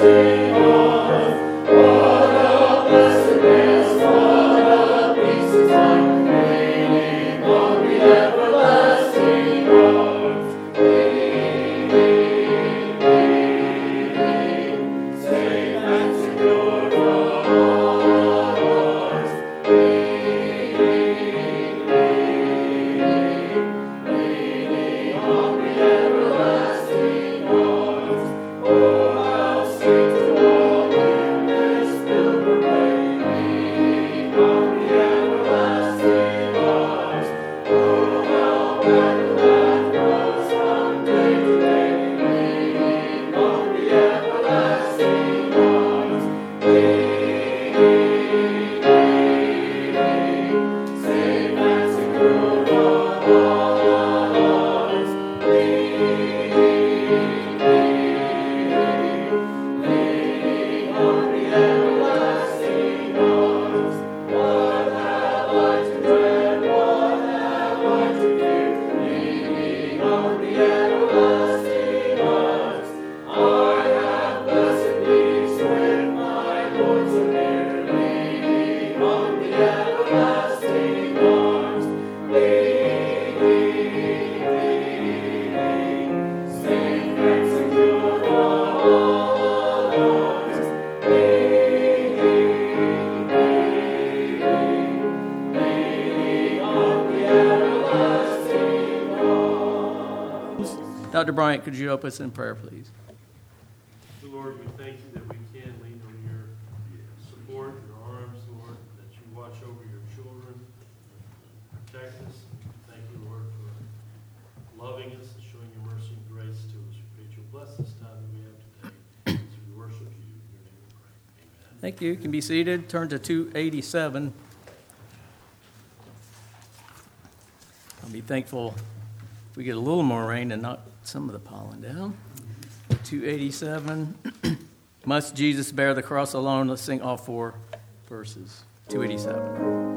Dr. Bryant, could you help us in prayer, please? Lord, we thank you that we can lean on your support, your arms, Lord, that you watch over your children, protect us. Thank you, Lord, for loving us and showing your mercy and grace to us. We pray that you'll bless this time that we have today as we worship you. In your name we pray. Amen. Thank you. You can be seated. Turn to 287. I'll be thankful if we get a little more rain and knock some of the pollen down. 287. Must Jesus bear the cross alone? Let's sing all four verses. 287.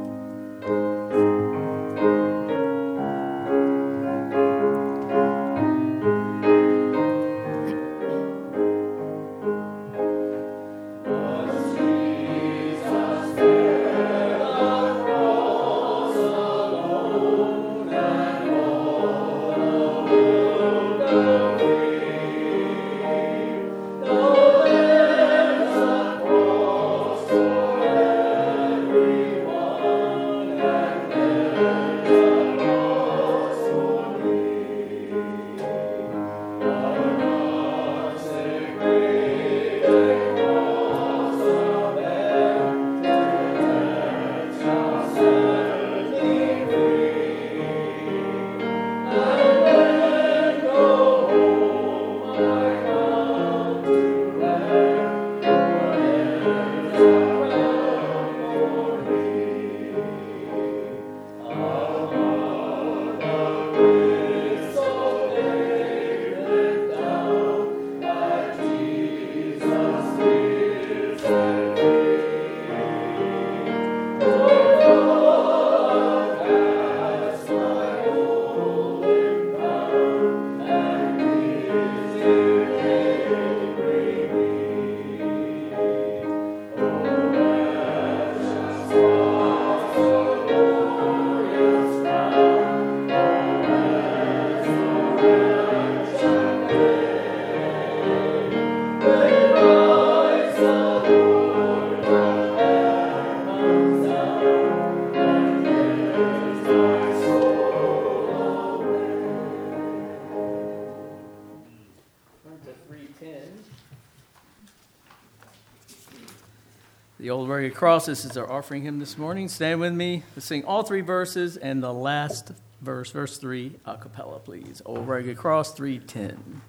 The old rugged cross, this is our offering hymn this morning. Stand with me to sing all three verses and the last verse, verse 3, a cappella, please. Old rugged cross, 310.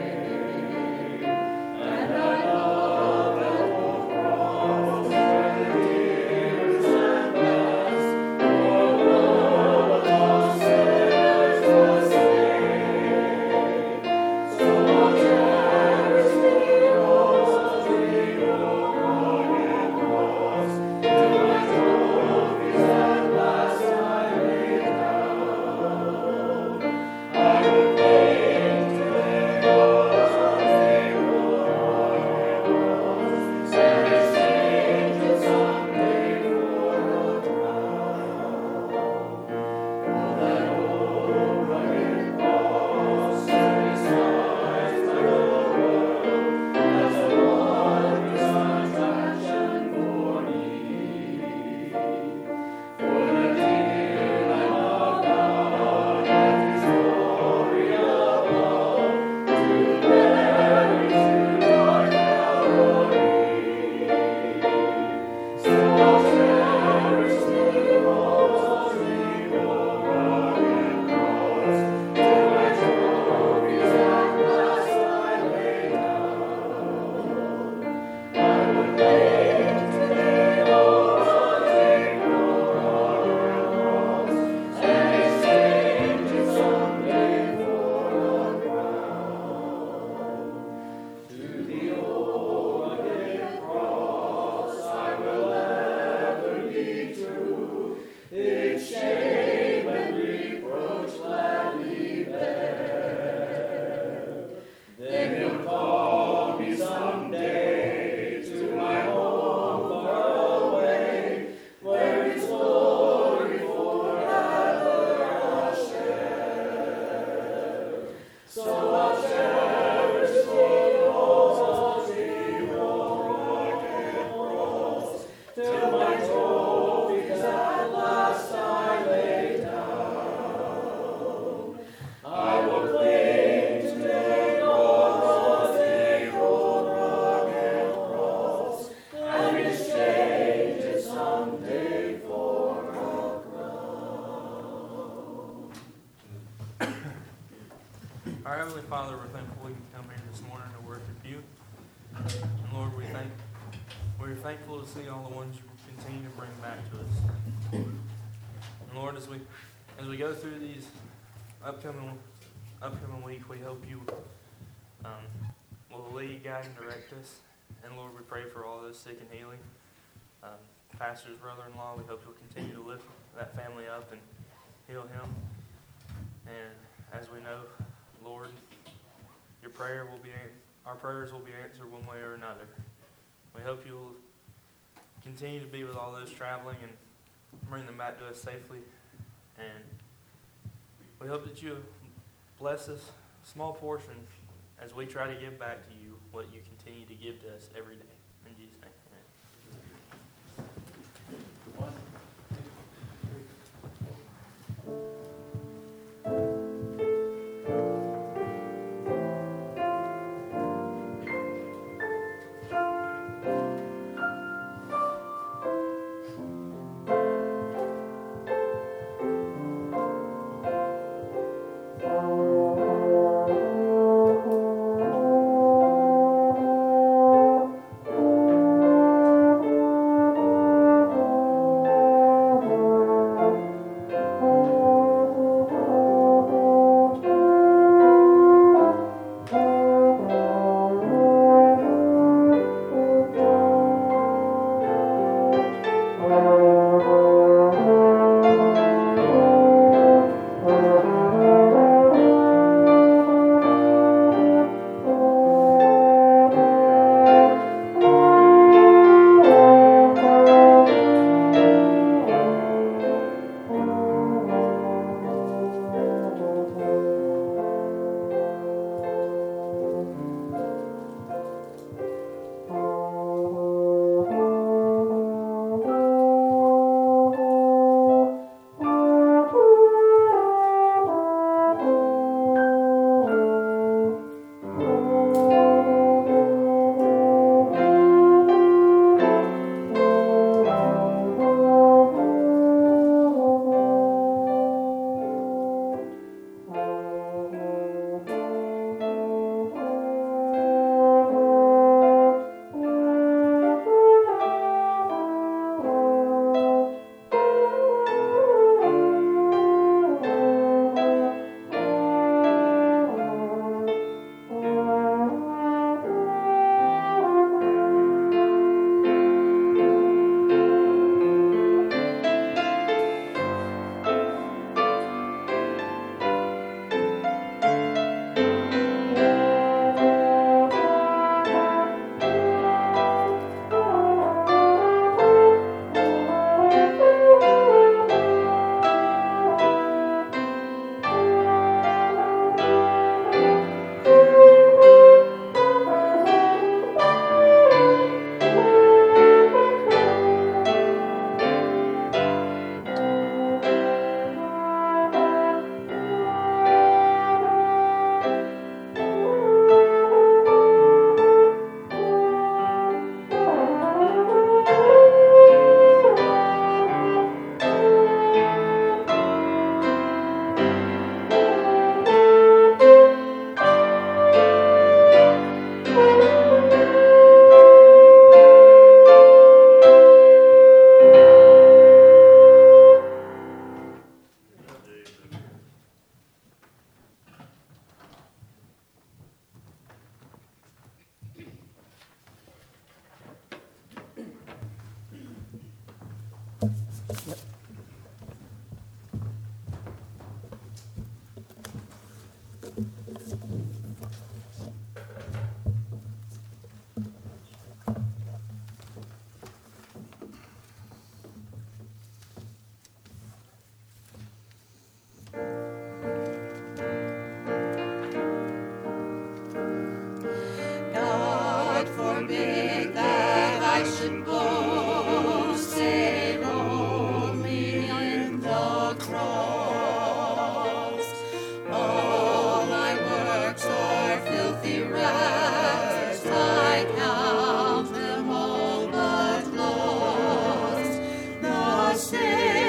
And I love that old cross. Our Heavenly Father, we're thankful we can come here this morning to worship you. And Lord, we're thankful to see all the ones you continue to bring back to us. And Lord, as we go through these upcoming week, we hope you will lead, guide, and direct us. And Lord, we pray for all those sick and healing. Pastor's brother-in-law, we hope you'll continue to lift that family up and heal him. And as we know, Lord, our prayers will be answered one way or another. We hope you'll continue to be with all those traveling and bring them back to us safely. And we hope that you bless us a small portion as we try to give back to you what you continue to give to us every day. In Jesus' name, amen.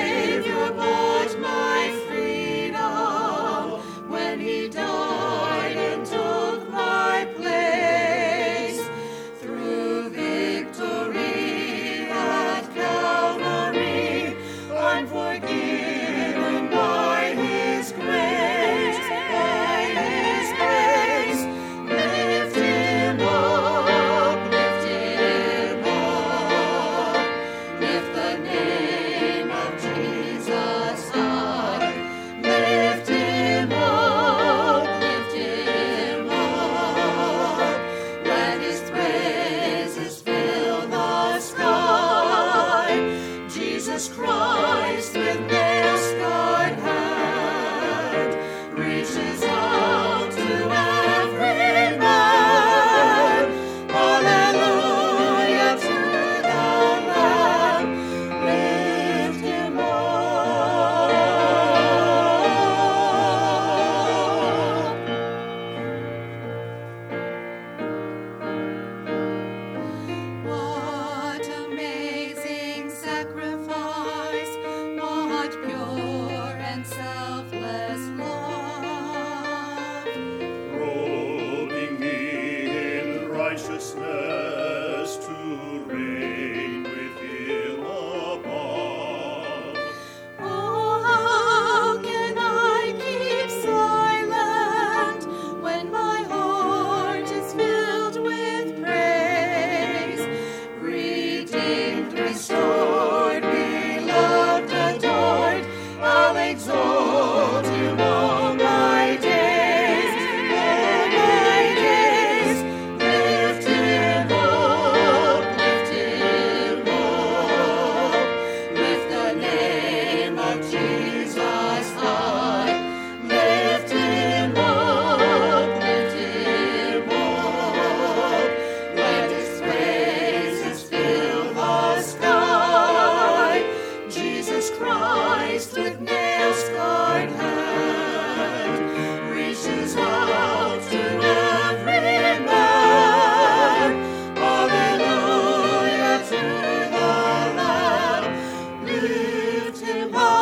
Savior bought my freedom when he died. Christ with nail-scarred hand reaches out to every man. Hallelujah to the Lamb. Lift him up.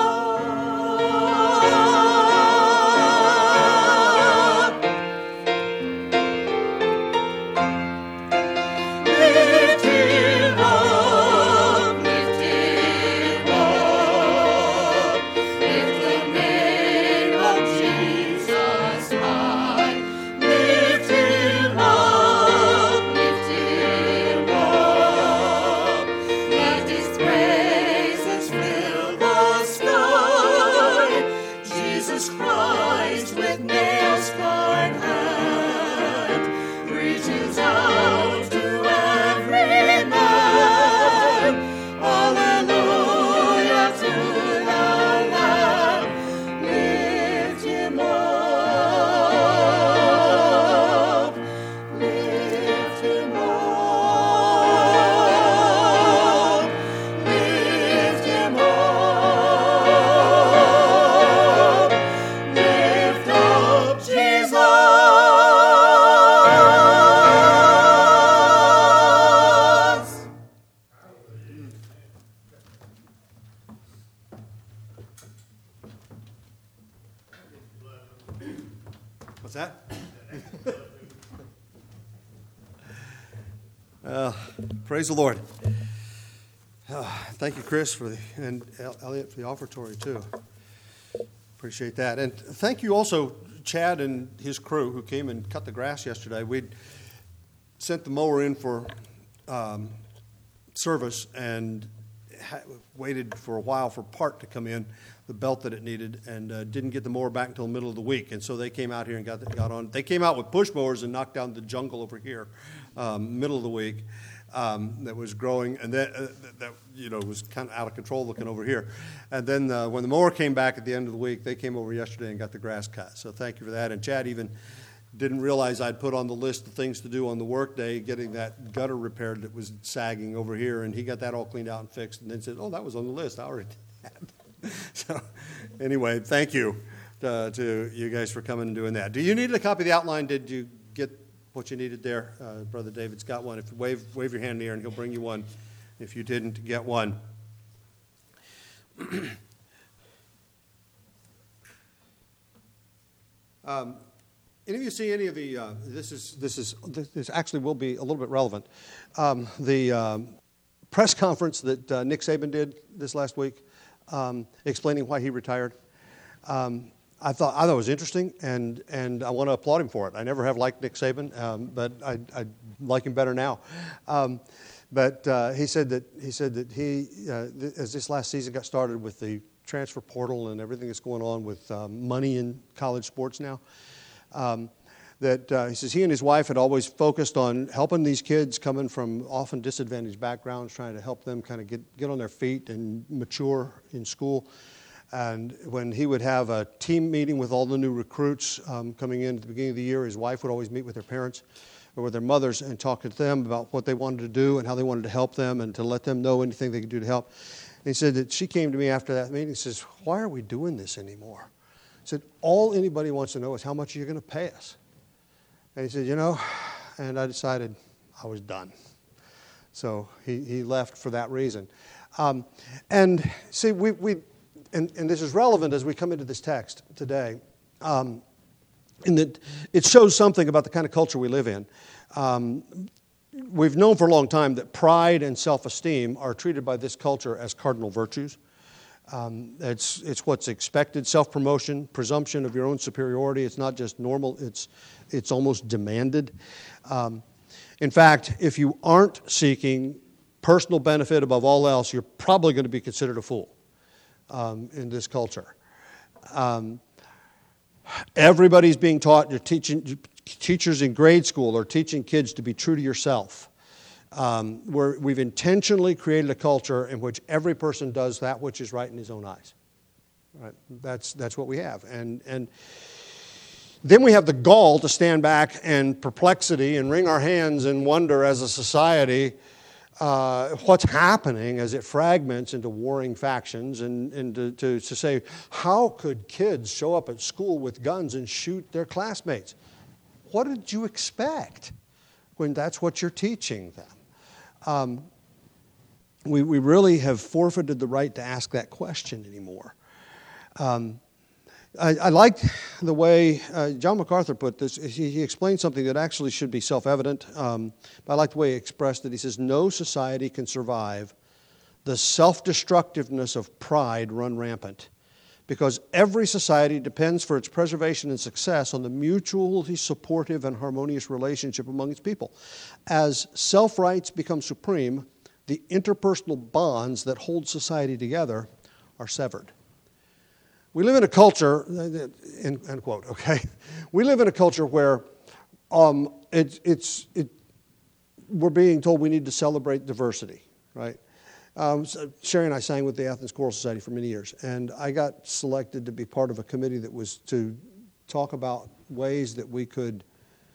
Lift him up. Lift him up. Lift the name of Jesus high. Lift him up. Lift him up. Let his praises fill the sky. Jesus Christ with nail-scarred hand reaches out to every man. Hallelujah to the Lamb. Lift him up. Lift him up. Lift him up. Lift up Jesus. What's that? Praise the Lord. Thank you, Chris, and Elliot for the offertory, too. Appreciate that. And thank you also, Chad and his crew, who came and cut the grass yesterday. We'd sent the mower in for service and waited for a while for part to come in, the belt that it needed, and didn't get the mower back until the middle of the week. And so they came out here and got on. They came out with push mowers and knocked down the jungle over here, middle of the week, that was growing, and that was kind of out of control looking over here. And then when the mower came back at the end of the week, they came over yesterday and got the grass cut. So thank you for that. And Chad even didn't realize I'd put on the list of things to do on the work day, getting that gutter repaired that was sagging over here, and he got that all cleaned out and fixed, and then said, "Oh, that was on the list. I already did that." So anyway, thank you to you guys for coming and doing that. Do you need a copy of the outline? Did you get what you needed there? Brother David's got one. If you wave your hand in the air, and he'll bring you one if you didn't get one. Any of you see any of the? This actually will be a little bit relevant. The press conference that Nick Saban did this last week, explaining why he retired. I thought it was interesting, and I want to applaud him for it. I never have liked Nick Saban, but I like him better now. But he said that he as this last season got started with the transfer portal and everything that's going on with money in college sports now, that he says he and his wife had always focused on helping these kids coming from often disadvantaged backgrounds, trying to help them kind of get on their feet and mature in school. And when he would have a team meeting with all the new recruits coming in at the beginning of the year, his wife would always meet with their parents or with their mothers and talk to them about what they wanted to do and how they wanted to help them and to let them know anything they could do to help. And he said that she came to me after that meeting and says, "Why are we doing this anymore?" He said, "All anybody wants to know is how much you're going to pay us." And he said, and I decided I was done. So he left for that reason. And see, and this is relevant as we come into this text today, in that it shows something about the kind of culture we live in. We've known for a long time that pride and self-esteem are treated by this culture as cardinal virtues. It's what's expected. Self-promotion, presumption of your own superiority. It's not just normal. It's almost demanded. In fact, if you aren't seeking personal benefit above all else, you're probably going to be considered a fool in this culture. Everybody's being taught. Teachers in grade school are teaching kids to be true to yourself. We've intentionally created a culture in which every person does that which is right in his own eyes. Right? That's what we have. And then we have the gall to stand back and perplexity and wring our hands and wonder as a society what's happening as it fragments into warring factions, and to say, how could kids show up at school with guns and shoot their classmates? What did you expect when that's what you're teaching them? We really have forfeited the right to ask that question anymore. I liked the way John MacArthur put this. He explained something that actually should be self-evident, but I like the way he expressed it. He says, no society can survive the self-destructiveness of pride run rampant, because every society depends for its preservation and success on the mutually supportive and harmonious relationship among its people. As self-rights become supreme, the interpersonal bonds that hold society together are severed. We live in a culture, end quote, okay? We live in a culture where we're being told we need to celebrate diversity, right? So Sherry and I sang with the Athens Choral Society for many years, and I got selected to be part of a committee that was to talk about ways that we could,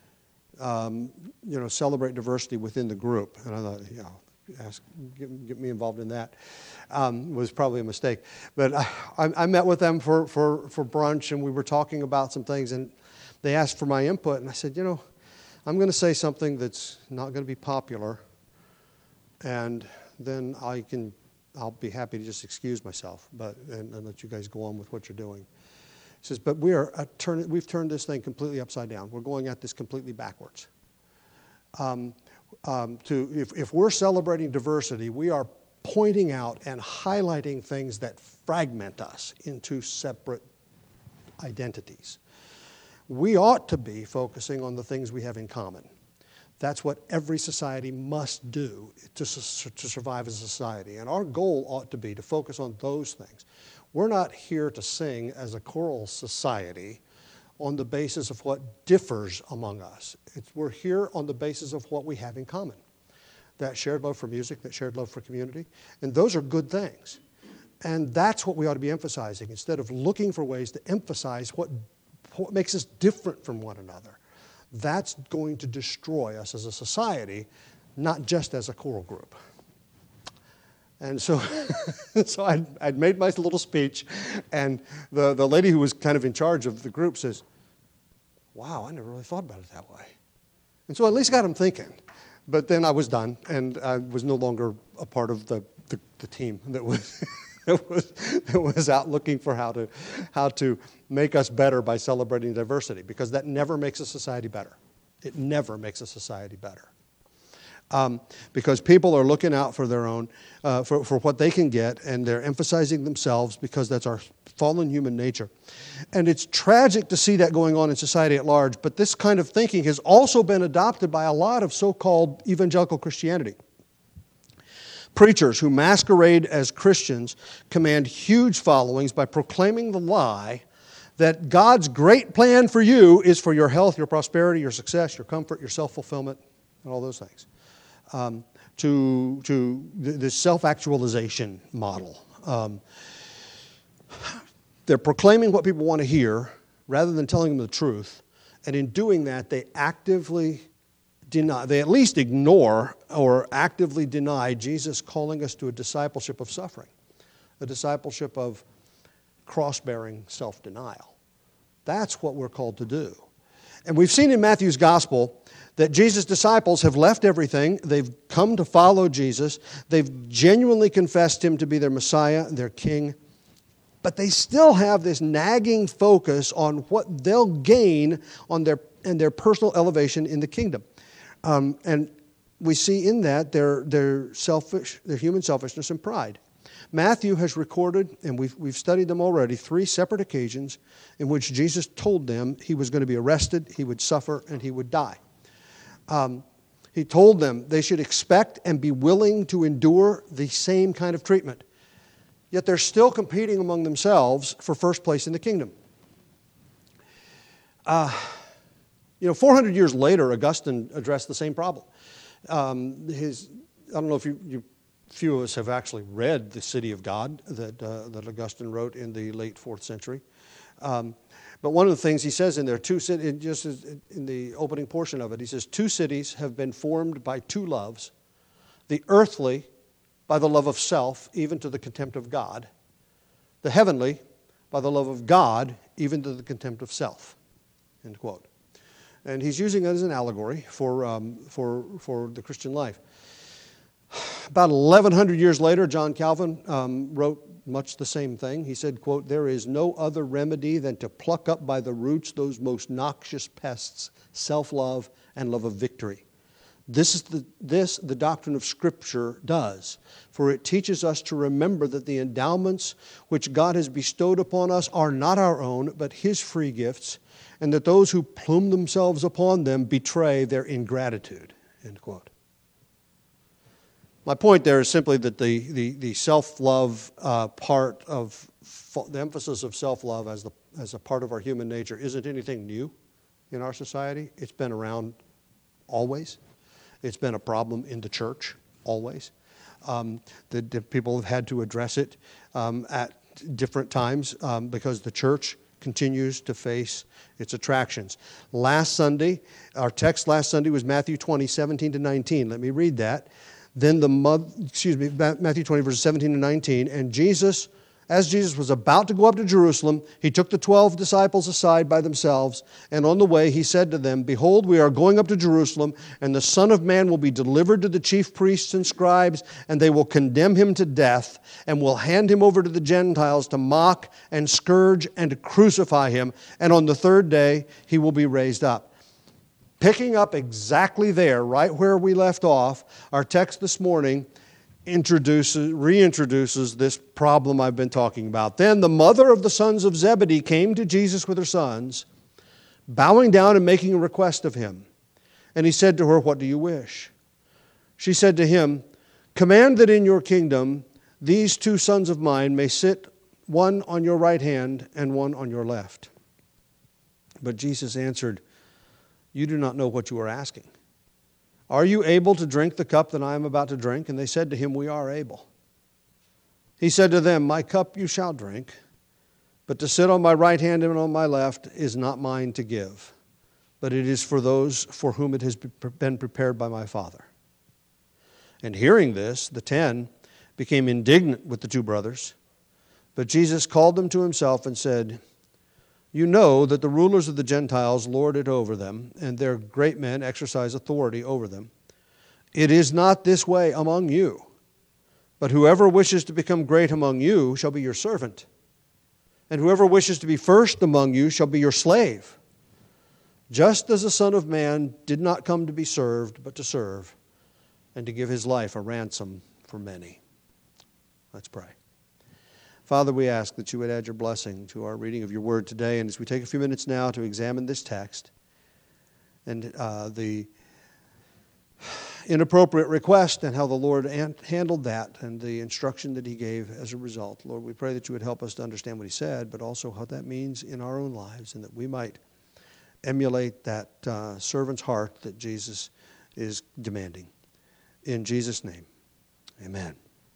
celebrate diversity within the group. And I thought, get me involved in that. Was probably a mistake. But I met with them for brunch, and we were talking about some things, and they asked for my input, and I said, I'm going to say something that's not going to be popular, and then I'll be happy to just excuse myself, and let you guys go on with what you're doing. He says, but we've turned this thing completely upside down. We're going at this completely backwards. If we're celebrating diversity, we are pointing out and highlighting things that fragment us into separate identities. We ought to be focusing on the things we have in common. That's what every society must do to survive as a society. And our goal ought to be to focus on those things. We're not here to sing as a choral society on the basis of what differs among us. We're here on the basis of what we have in common. That shared love for music, that shared love for community. And those are good things. And that's what we ought to be emphasizing, instead of looking for ways to emphasize what makes us different from one another. That's going to destroy us as a society, not just as a choral group. And so I'd made my little speech, and the lady who was kind of in charge of the group says, wow, I never really thought about it that way. And so at least got them thinking. But then I was done, and I was no longer a part of the team that was that was out looking for how to make us better by celebrating diversity, because that never makes a society better. It never makes a society better. Because people are looking out for their own, for what they can get, and they're emphasizing themselves, because that's our fallen human nature. And it's tragic to see that going on in society at large, but this kind of thinking has also been adopted by a lot of so-called evangelical Christianity. Preachers who masquerade as Christians command huge followings by proclaiming the lie that God's great plan for you is for your health, your prosperity, your success, your comfort, your self-fulfillment, and all those things. To the self-actualization model. They're proclaiming what people want to hear rather than telling them the truth, and in doing that, they actively deny, they at least ignore or actively deny Jesus calling us to a discipleship of suffering, a discipleship of cross-bearing self-denial. That's what we're called to do. And we've seen in Matthew's gospel that Jesus' disciples have left everything. They've come to follow Jesus. They've genuinely confessed him to be their Messiah, their King. But they still have this nagging focus on what they'll gain on their personal elevation in the kingdom. And we see in that their human selfishness and pride. Matthew has recorded, and we've studied them already, 3 separate occasions in which Jesus told them he was going to be arrested, he would suffer, and he would die. He told them they should expect and be willing to endure the same kind of treatment. Yet they're still competing among themselves for first place in the kingdom. 400 years later, Augustine addressed the same problem. I don't know if few of us have actually read The City of God that Augustine wrote in the late 4th century. But one of the things he says in there, just in the opening portion of it, he says, 2 cities have been formed by 2 loves. The earthly, by the love of self, even to the contempt of God. The heavenly, by the love of God, even to the contempt of self. End quote. And he's using it as an allegory for the Christian life. About 1,100 years later, John Calvin wrote much the same thing. He said, quote, "There is no other remedy than to pluck up by the roots those most noxious pests, self-love and love of victory. This the doctrine of Scripture does, for it teaches us to remember that the endowments which God has bestowed upon us are not our own, but His free gifts, and that those who plume themselves upon them betray their ingratitude." End quote. My point there is simply that the self-love part of the emphasis of self-love as a part of our human nature isn't anything new in our society. It's been around always. It's been a problem in the church always. The people have had to address it at different times because the church continues to face its attractions. Last Sunday, our text last Sunday was Matthew 20, 17 to 19. Let me read that. Then Matthew 20, verses 17 to 19. And Jesus, as Jesus was about to go up to Jerusalem, he took the 12 disciples aside by themselves, and on the way he said to them, "Behold, we are going up to Jerusalem, and the Son of Man will be delivered to the chief priests and scribes, and they will condemn him to death, and will hand him over to the Gentiles to mock and scourge and to crucify him, and on the third day he will be raised up." Picking up exactly there, right where we left off, our text this morning reintroduces this problem I've been talking about. Then the mother of the sons of Zebedee came to Jesus with her sons, bowing down and making a request of him. And he said to her, "What do you wish?" She said to him, "Command that in your kingdom these two sons of mine may sit, one on your right hand and one on your left." But Jesus answered, "You do not know what you are asking. Are you able to drink the cup that I am about to drink?" And they said to him, "We are able." He said to them, "My cup you shall drink, but to sit on my right hand and on my left is not mine to give, but it is for those for whom it has been prepared by my Father." And hearing this, the 10 became indignant with the two brothers. But Jesus called them to himself and said, "You know that the rulers of the Gentiles lord it over them, and their great men exercise authority over them. It is not this way among you, but whoever wishes to become great among you shall be your servant, and whoever wishes to be first among you shall be your slave. Just as the Son of Man did not come to be served, but to serve, and to give his life a ransom for many." Let's pray. Father, we ask that you would add your blessing to our reading of your word today. And as we take a few minutes now to examine this text and the inappropriate request and how the Lord handled that and the instruction that he gave as a result, Lord, we pray that you would help us to understand what he said, but also what that means in our own lives, and that we might emulate that servant's heart that Jesus is demanding. In Jesus' name, amen.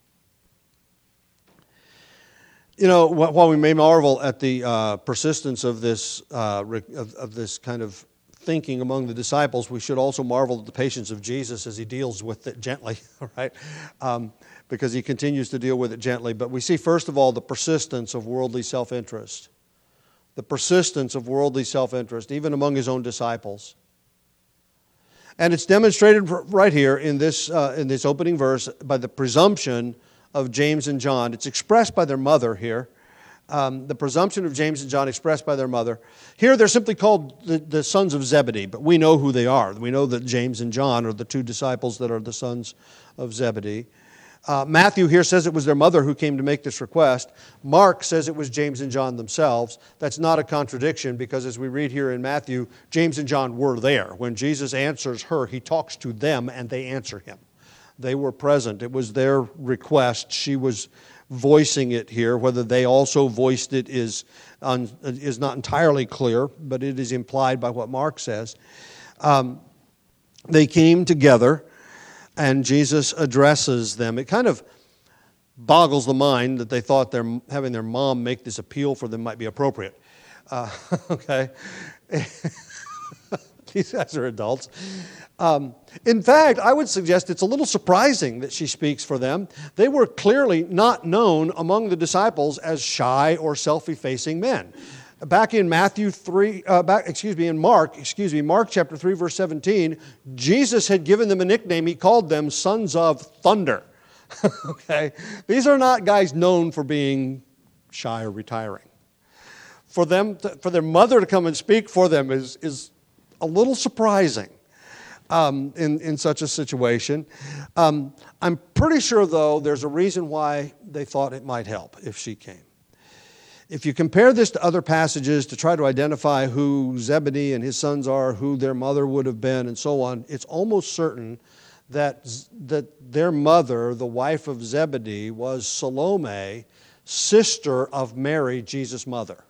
You know, while we may marvel at the persistence of this kind of thinking among the disciples, we should also marvel at the patience of Jesus as he deals with it gently, right? Because he continues to deal with it gently. But we see, first of all, the persistence of worldly self-interest. The persistence of worldly self-interest, even among his own disciples. And it's demonstrated right here in this opening verse by the presumption of James and John. It's expressed by their mother here. The presumption of James and John expressed by their mother. Here they're simply called the sons of Zebedee, but we know who they are. We know that James and John are the two disciples that are the sons of Zebedee. Matthew here says it was their mother who came to make this request. Mark says it was James and John themselves. That's not a contradiction, because as we read here in Matthew, James and John were there. When Jesus answers her, he talks to them and they answer him. They were present. It was their request. She was voicing it here. Whether they also voiced it is not entirely clear, but it is implied by what Mark says. They came together, and Jesus addresses them. It kind of boggles the mind that they thought having their mom make this appeal for them might be appropriate. Okay? These guys are adults. In fact, I would suggest it's a little surprising that she speaks for them. They were clearly not known among the disciples as shy or self-effacing men. Back in Mark chapter 3, verse 17, Jesus had given them a nickname. He called them sons of thunder. Okay? These are not guys known for being shy or retiring. For their mother to come and speak for them is a little surprising in such a situation. I'm pretty sure, though, there's a reason why they thought it might help if she came. If you compare this to other passages to try to identify who Zebedee and his sons are, who their mother would have been, and so on, it's almost certain that their mother, the wife of Zebedee, was Salome, sister of Mary, Jesus' mother.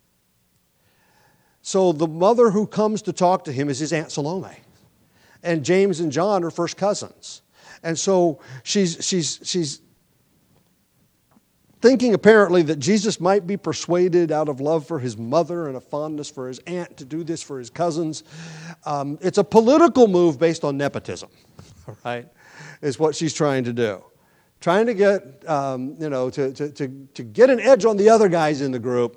So the mother who comes to talk to him is his Aunt Salome. And James and John are first cousins. And so she's thinking apparently that Jesus might be persuaded out of love for his mother and a fondness for his aunt to do this for his cousins. It's a political move based on nepotism, right, is what she's trying to do. Trying to get, to get an edge on the other guys in the group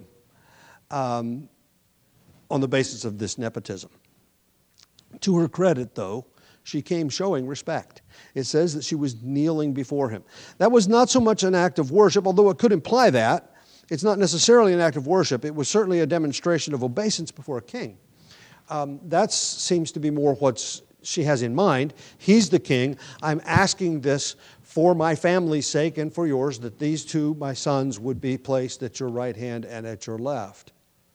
on the basis of this nepotism. To her credit, though, she came showing respect. It says that she was kneeling before him. That was not so much an act of worship, although it could imply that. It's not necessarily an act of worship. It was certainly a demonstration of obeisance before a king. That seems to be more what she has in mind. He's the king. I'm asking this for my family's sake and for yours, that these two, my sons, would be placed at your right hand and at your left.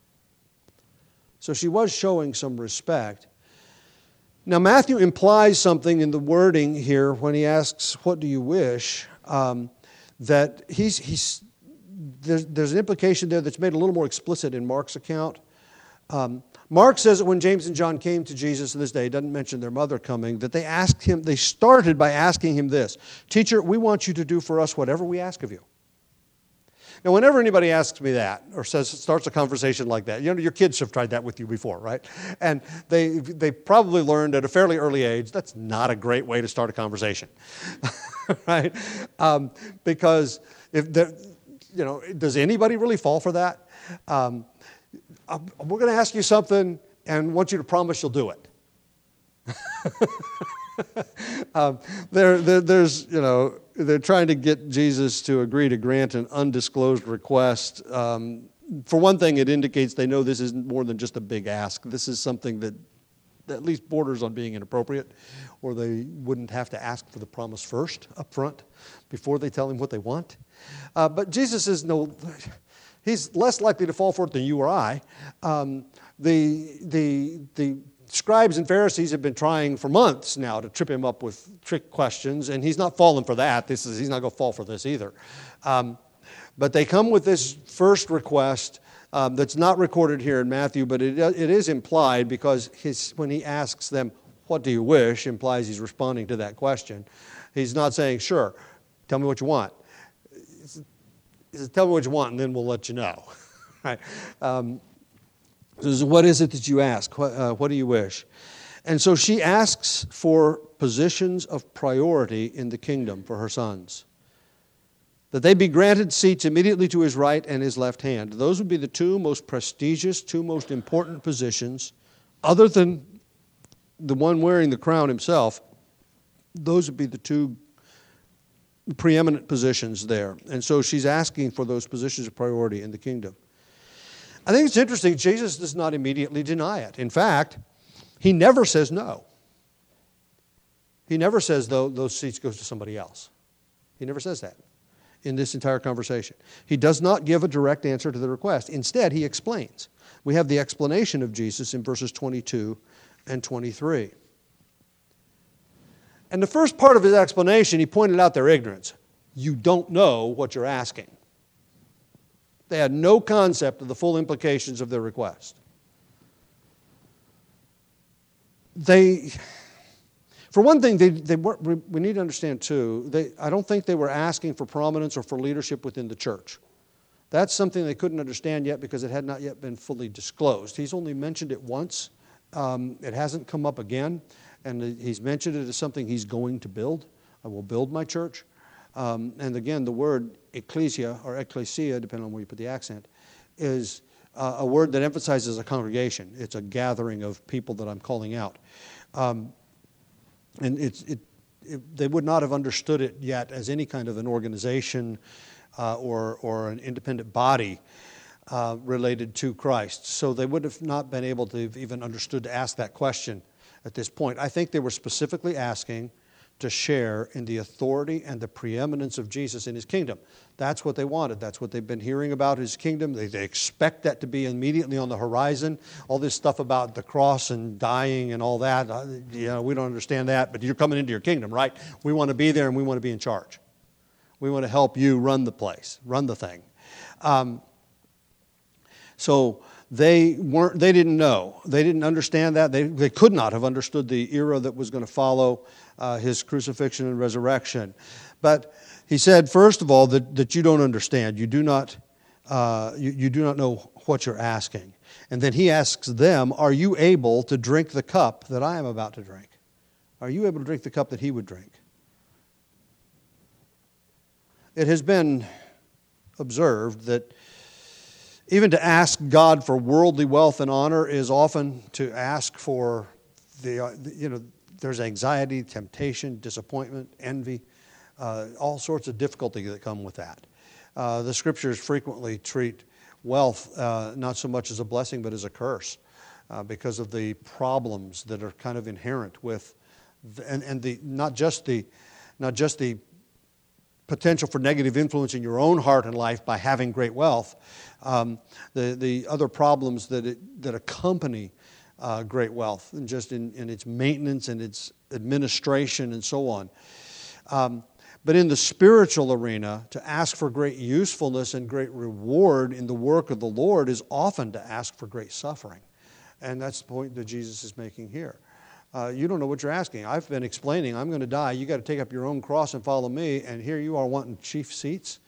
So she was showing some respect. Now, Matthew implies something in the wording here when he asks, what do you wish? That there's an implication there that's made a little more explicit in Mark's account. Mark says that when James and John came to Jesus in this day, he doesn't mention their mother coming, that they started by asking him this, Teacher, we want you to do for us whatever we ask of you. Now, whenever anybody asks me that or starts a conversation like that, your kids have tried that with you before, right? And they probably learned at a fairly early age that's not a great way to start a conversation, right? Because does anybody really fall for that? We're going to ask you something and want you to promise you'll do it. They're trying to get Jesus to agree to grant an undisclosed request. For one thing, it indicates they know this isn't more than just a big ask. This is something that at least borders on being inappropriate, or they wouldn't have to ask for the promise first up front before they tell him what they want. But Jesus he's less likely to fall for it than you or I. The scribes and Pharisees have been trying for months now to trip him up with trick questions, and he's not fallen for that. He's not going to fall for this either. But they come with this first request that's not recorded here in Matthew, but it is implied because when he asks them, what do you wish, implies he's responding to that question. He's not saying, sure, tell me what you want. He says, tell me what you want, and then we'll let you know. Right? What is it that you ask? What do you wish? And so she asks for positions of priority in the kingdom for her sons. That they be granted seats immediately to his right and his left hand. Those would be the two most prestigious, two most important positions, other than the one wearing the crown himself. Those would be the two preeminent positions there. And so she's asking for those positions of priority in the kingdom. I think it's interesting, Jesus does not immediately deny it. In fact, he never says no. He never says, those seats go to somebody else. He never says that in this entire conversation. He does not give a direct answer to the request. Instead, he explains. We have the explanation of Jesus in verses 22 and 23. And the first part of his explanation, he pointed out their ignorance. You don't know what you're asking. They had no concept of the full implications of their request. For one thing, we need to understand too, I don't think they were asking for prominence or for leadership within the church. That's something they couldn't understand yet because it had not yet been fully disclosed. He's only mentioned it once It hasn't come up again, and he's mentioned it as something he's going to build. I will build my church. And again, the word ecclesia or ecclesia, depending on where you put the accent, is a word that emphasizes a congregation. It's a gathering of people that I'm calling out. And they would not have understood it yet as any kind of an organization or an independent body related to Christ. So they would have not been able to have even understood to ask that question at this point. I think they were specifically asking to share in the authority and the preeminence of Jesus in his kingdom. That's what they wanted. That's what they've been hearing about his kingdom. They expect that to be immediately on the horizon. All this stuff about the cross and dying and all that, we don't understand that, but you're coming into your kingdom, right? We want to be there and we want to be in charge. We want to help you run the place, run the thing. So they didn't know. They didn't understand that. They could not have understood the era that was going to follow his crucifixion and resurrection. But he said, first of all, that you don't understand. You do not know what you're asking. And then he asks them, are you able to drink the cup that I am about to drink? Are you able to drink the cup that he would drink? It has been observed that even to ask God for worldly wealth and honor is often to ask for there's anxiety, temptation, disappointment, envy, all sorts of difficulty that come with that. The Scriptures frequently treat wealth not so much as a blessing but as a curse because of the problems that are kind of inherent with, not just the potential for negative influence in your own heart and life by having great wealth, the other problems that accompany great wealth, and just in its maintenance and its administration and so on. But in the spiritual arena, to ask for great usefulness and great reward in the work of the Lord is often to ask for great suffering. And that's the point that Jesus is making here. You don't know what you're asking. I've been explaining, I'm going to die. You got to take up your own cross and follow me. And here you are wanting chief seats.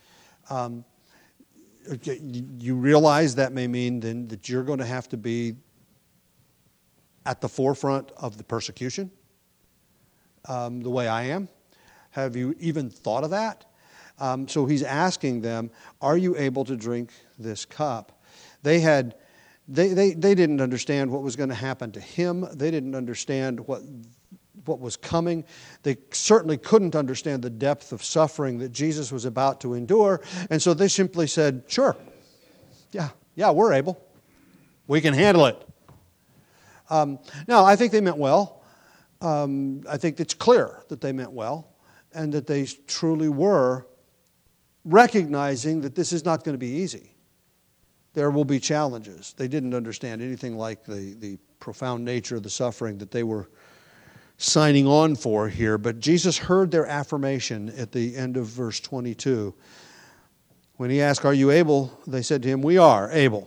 You realize that may mean then that you're going to have to be at the forefront of the persecution, the way I am. Have you even thought of that? So he's asking them, are you able to drink this cup? They didn't understand what was going to happen to him. They didn't understand what was coming. They certainly couldn't understand the depth of suffering that Jesus was about to endure. And so they simply said, sure, yeah, we're able. We can handle it. Now, I think they meant well. I think it's clear that they meant well and that they truly were recognizing that this is not going to be easy. There will be challenges. They didn't understand anything like the profound nature of the suffering that they were signing on for here. But Jesus heard their affirmation at the end of verse 22. When he asked, are you able? They said to him, we are able.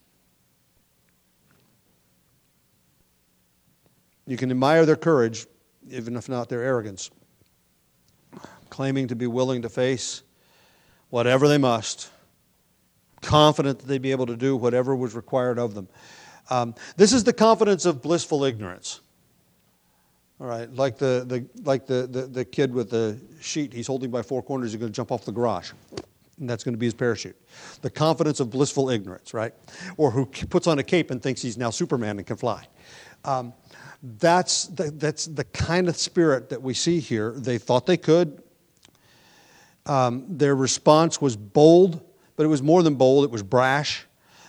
You can admire their courage, even if not their arrogance, claiming to be willing to face whatever they must, confident that they'd be able to do whatever was required of them. This is the confidence of blissful ignorance. All right, like the kid with the sheet he's holding by four corners, he's going to jump off the garage, and that's going to be his parachute. The confidence of blissful ignorance, right? Or who puts on a cape and thinks he's now Superman and can fly. That's the kind of spirit that we see here. They thought they could. Their response was bold, but it was more than bold, it was brash.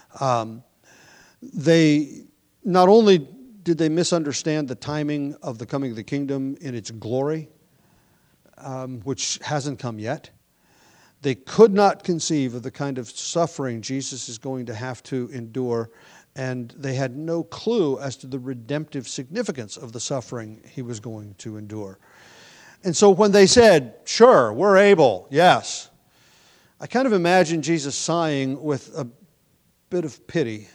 They not only did they misunderstand the timing of the coming of the kingdom in its glory, which hasn't come yet, they could not conceive of the kind of suffering Jesus is going to have to endure, and they had no clue as to the redemptive significance of the suffering he was going to endure. And so when they said, sure, we're able, yes, I kind of imagine Jesus sighing with a bit of pity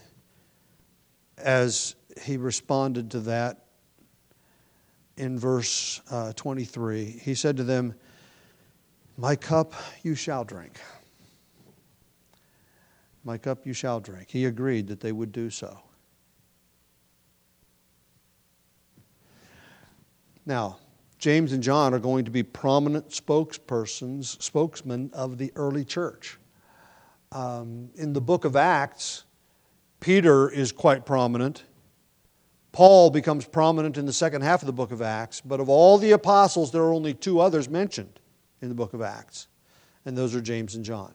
as he responded to that in verse 23. He said to them, my cup you shall drink. My cup you shall drink. He agreed that they would do so. Now, James and John are going to be prominent spokesmen of the early church. In the book of Acts, Peter is quite prominent. Paul becomes prominent in the second half of the book of Acts. But of all the apostles, there are only two others mentioned in the book of Acts. And those are James and John.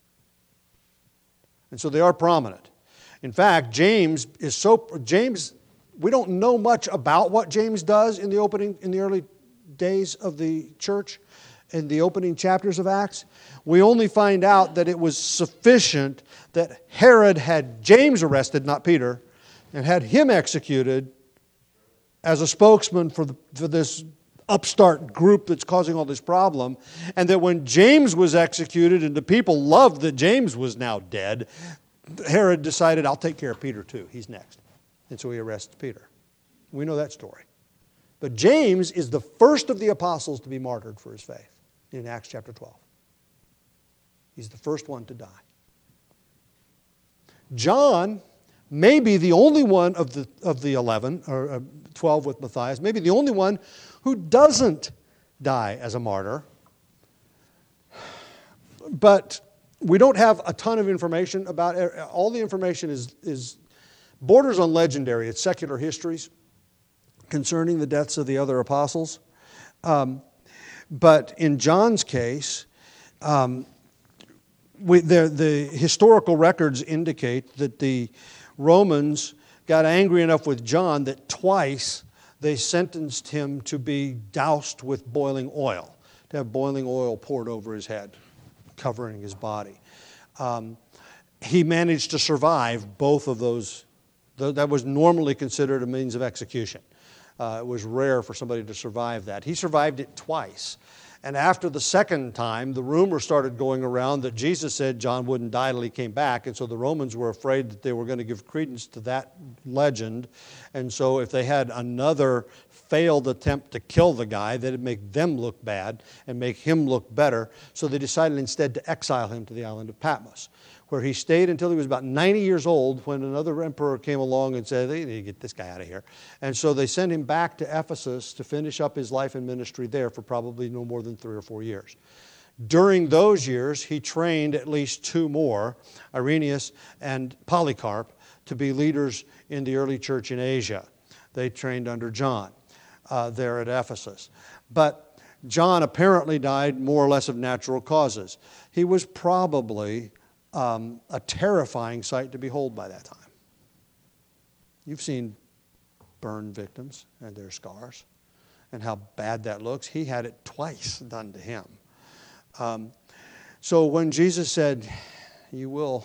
And so they are prominent. In fact, James, we don't know much about what James does in the early days of the church, in the opening chapters of Acts. We only find out that it was sufficient that Herod had James arrested, not Peter, and had him executed as a spokesman for this upstart group that's causing all this problem, and that when James was executed and the people loved that James was now dead, Herod decided, I'll take care of Peter too. He's next. And so he arrests Peter. We know that story. But James is the first of the apostles to be martyred for his faith in Acts chapter 12. He's the first one to die. John may be the only one of the 11, or 12 with Matthias, maybe the only one who doesn't die as a martyr. But we don't have a ton of information about it. All the information is borders on legendary. It's secular histories concerning the deaths of the other apostles. But in John's case, the historical records indicate that the Romans got angry enough with John that twice they sentenced him to be doused with boiling oil, to have boiling oil poured over his head, covering his body. He managed to survive both of those. That was normally considered a means of execution. It was rare for somebody to survive that. He survived it twice. And after the second time, the rumor started going around that Jesus said John wouldn't die till he came back. And so the Romans were afraid that they were going to give credence to that legend. And so if they had another failed attempt to kill the guy, that'd make them look bad and make him look better. So they decided instead to exile him to the island of Patmos, where he stayed until he was about 90 years old when another emperor came along and said, they need to get this guy out of here. And so they sent him back to Ephesus to finish up his life and ministry there for probably no more than 3 or 4 years. During those years, he trained at least 2 more, Irenaeus and Polycarp, to be leaders in the early church in Asia. They trained under John there at Ephesus. But John apparently died more or less of natural causes. He was probably a terrifying sight to behold by that time. You've seen burn victims and their scars and how bad that looks. He had it twice done to him. So when Jesus said, you will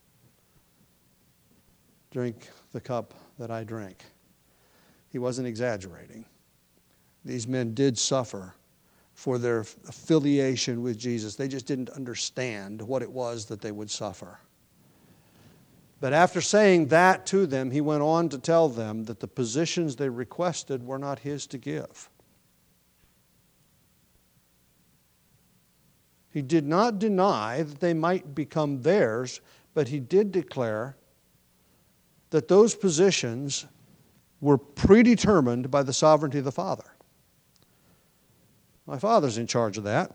drink the cup that I drank, he wasn't exaggerating. These men did suffer for their affiliation with Jesus. They just didn't understand what it was that they would suffer. But after saying that to them, he went on to tell them that the positions they requested were not his to give. He did not deny that they might become theirs, but he did declare that those positions were predetermined by the sovereignty of the Father. My Father's in charge of that.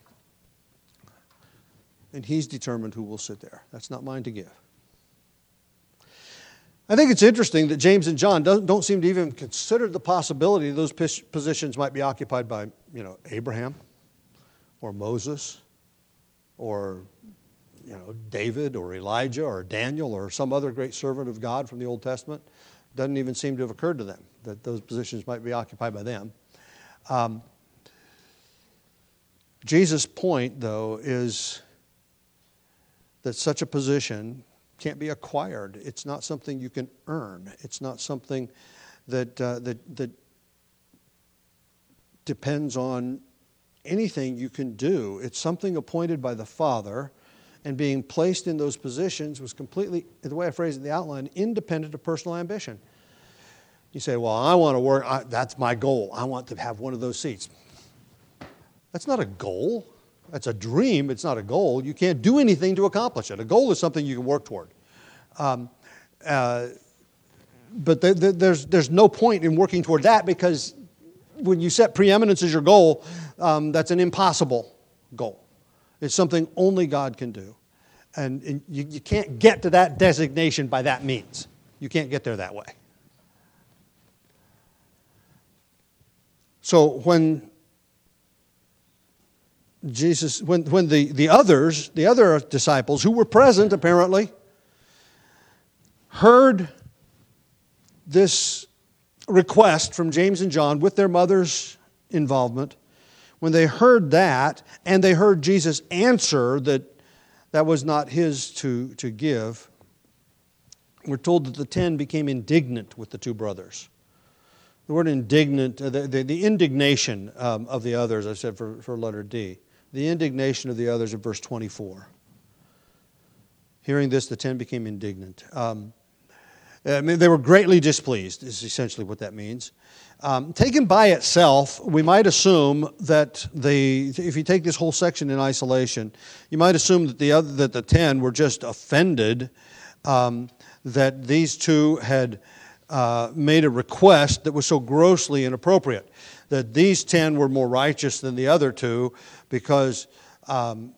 And he's determined who will sit there. That's not mine to give. I think it's interesting that James and John don't seem to even consider the possibility those positions might be occupied by, Abraham or Moses or, David or Elijah or Daniel or some other great servant of God from the Old Testament. Doesn't even seem to have occurred to them that those positions might be occupied by them. Jesus' point, though, is that such a position can't be acquired. It's not something you can earn. It's not something that depends on anything you can do. It's something appointed by the Father, and being placed in those positions was completely, the way I phrased it in the outline, independent of personal ambition. You say, well, I want to work, that's my goal. I want to have one of those seats. That's not a goal. That's a dream. It's not a goal. You can't do anything to accomplish it. A goal is something you can work toward. But there's no point in working toward that because when you set preeminence as your goal, that's an impossible goal. It's something only God can do. And you can't get to that designation by that means. You can't get there that way. So when Jesus, when the other disciples who were present apparently, heard this request from James and John with their mother's involvement, when they heard that and they heard Jesus answer that was not his to give, we're told that the 10 became indignant with the two brothers. The word indignant, the indignation of the others, I said for letter D. The indignation of the others in verse 24. Hearing this, the 10 became indignant. They were greatly displeased, is essentially what that means. Taken by itself, we might assume that if you take this whole section in isolation, you might assume that the 10 were just offended that these two had made a request that was so grossly inappropriate, that these 10 were more righteous than the other two because, and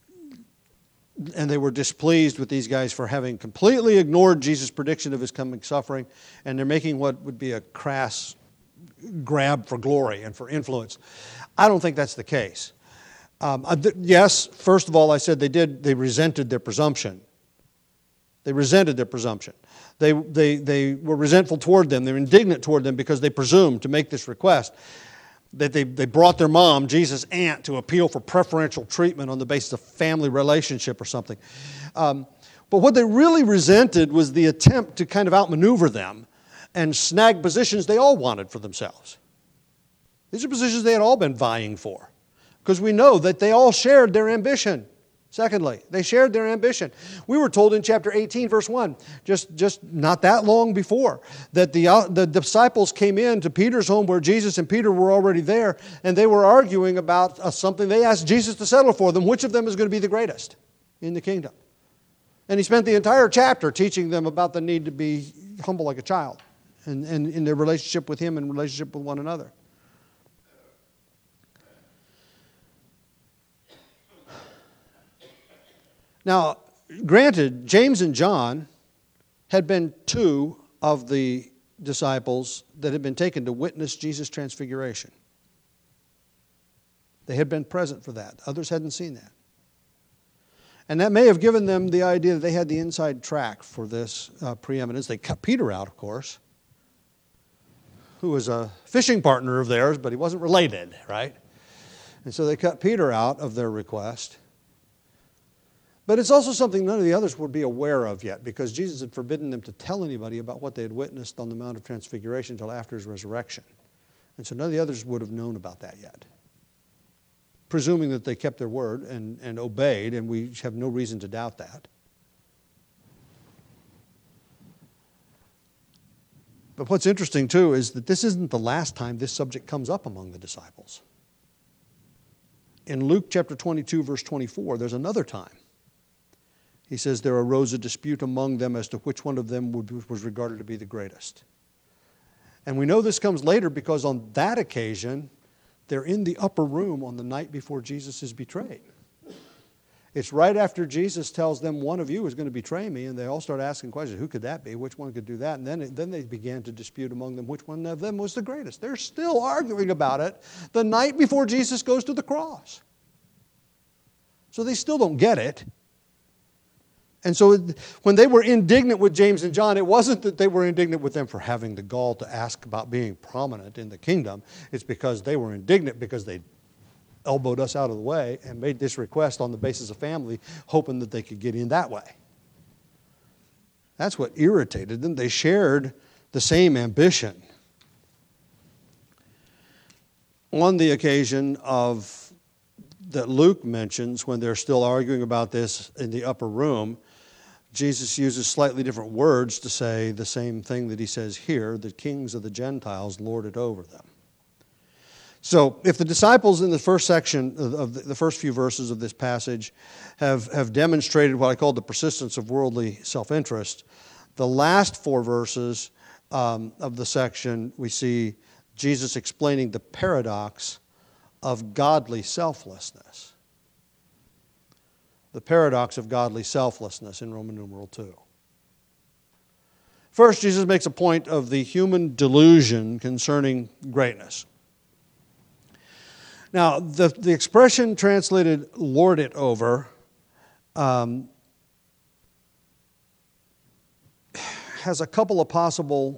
they were displeased with these guys for having completely ignored Jesus' prediction of his coming suffering, and they're making what would be a crass grab for glory and for influence. I don't think that's the case. Yes, first of all, I said they resented their presumption. They resented their presumption. They were resentful toward them. They were indignant toward them because they presumed to make this request. That they brought their mom, Jesus' aunt, to appeal for preferential treatment on the basis of family relationship or something. But what they really resented was the attempt to kind of outmaneuver them and snag positions they all wanted for themselves. These are positions they had all been vying for, because we know that they all shared their ambition. Secondly, they shared their ambition. We were told in chapter 18, verse 1, just not that long before, that the disciples came in to Peter's home where Jesus and Peter were already there, and they were arguing about something. They asked Jesus to settle for them, which of them is going to be the greatest in the kingdom. And he spent the entire chapter teaching them about the need to be humble like a child, and in their relationship with him and relationship with one another. Now, granted, James and John had been two of the disciples that had been taken to witness Jesus' transfiguration. They had been present for that. Others hadn't seen that. And that may have given them the idea that they had the inside track for this preeminence. They cut Peter out, of course, who was a fishing partner of theirs, but he wasn't related, right? And so they cut Peter out of their request. But it's also something none of the others would be aware of yet, because Jesus had forbidden them to tell anybody about what they had witnessed on the Mount of Transfiguration until after his resurrection. And so none of the others would have known about that yet. Presuming that they kept their word and obeyed, and we have no reason to doubt that. But what's interesting, too, is that this isn't the last time this subject comes up among the disciples. In Luke chapter 22, verse 24, there's another time. He says there arose a dispute among them as to which one of them was regarded to be the greatest. And we know this comes later because on that occasion, they're in the upper room on the night before Jesus is betrayed. It's right after Jesus tells them, one of you is going to betray me, and they all start asking questions. Who could that be? Which one could do that? And then they began to dispute among them which one of them was the greatest. They're still arguing about it the night before Jesus goes to the cross. So they still don't get it. And so when they were indignant with James and John, it wasn't that they were indignant with them for having the gall to ask about being prominent in the kingdom. It's because they were indignant because they elbowed us out of the way and made this request on the basis of family, hoping that they could get in that way. That's what irritated them. They shared the same ambition. On the occasion of that Luke mentions, when they're still arguing about this in the upper room, Jesus uses slightly different words to say the same thing that he says here, the kings of the Gentiles lord it over them. So if the disciples in the first section of the first few verses of this passage have demonstrated what I call the persistence of worldly self-interest, the last four verses of the section we see Jesus explaining the paradox of godly selflessness. The paradox of godly selflessness in Roman numeral 2. First, Jesus makes a point of the human delusion concerning greatness. Now, the expression translated "lord it over" has a couple of possible